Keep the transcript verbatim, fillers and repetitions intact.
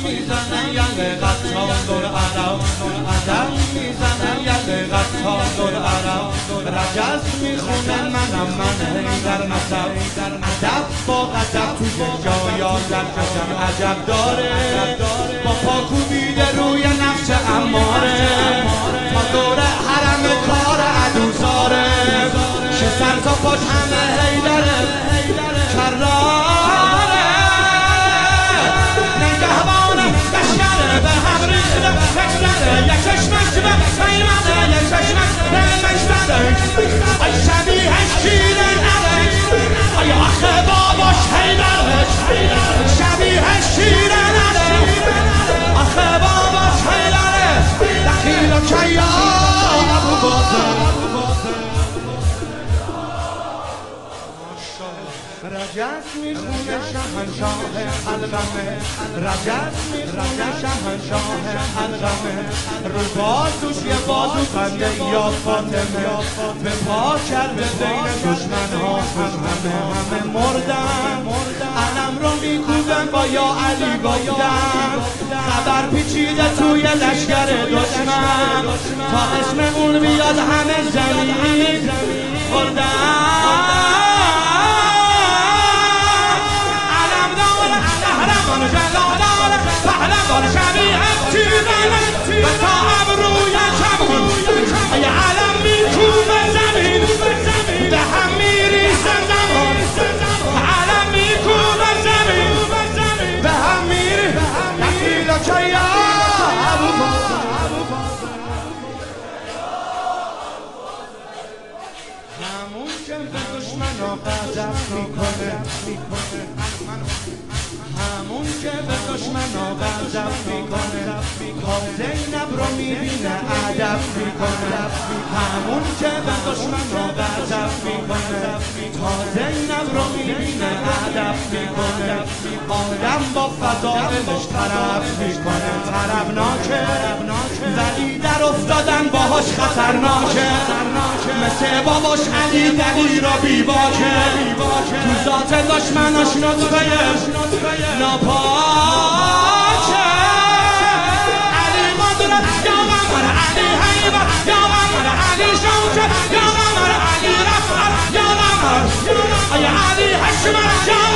میزنه یله قطار دور عرب عدم میزنه یله قطار دور عرب رجز میخونه منم من هیدر نسب ادب با ادب توی جایا در عجب عجب داره با پاکو بیده روی نفس اماره تا دور حرم کار عدوزاره شه سر تا پاش همه هیدره کراره نگهبانه بشکره به هم ریخته بکسره یک چشمش به پیمانه یک چشمش به مکسره ای شبیه شیره نره ای آخه باباش هیدرش شبیه شیره نره آخه باباش هیدره دخیل و کیا ابو بازه رجز میخونه شهنشاه الغمه رجز میخونه شهنشاه الغمه رو بازوش یه بازو خنده یا فاطمه به پا کرده بین دشمن ها همه همه مردن علم رو میکوبن با یا علی گفتن خبر پیچیده توی لشگر دشمن تا اسم اون بیاد همه زمین خوردن پهلوان شبیه تیرانه و تا ابروی کمون ای علم میکوبه زمین به هم میریزه زمان علم میکوبه زمین به هم میریزه دخیل و کیا ابو بازه همون که به دشمنا غضب میکنه همون که به دشمنا غضب میکنه تا زینب رو میبینه ادب میکنه همون که به دشمنا غضب میکنه تا زینب رو میبینه ادب میکنه آدم با فضائلش طرب میکنه طربناکه ولی در افتادن باهاش خطرناکه مثل باباش علی دلی را بیباکه تو ذات دشمناش نطفه ناپاکه علی قدرت یا قمر علی حیبت یا قمر علی شوکت یا قمر علی رفعت یا قمر ای علی حشمت یا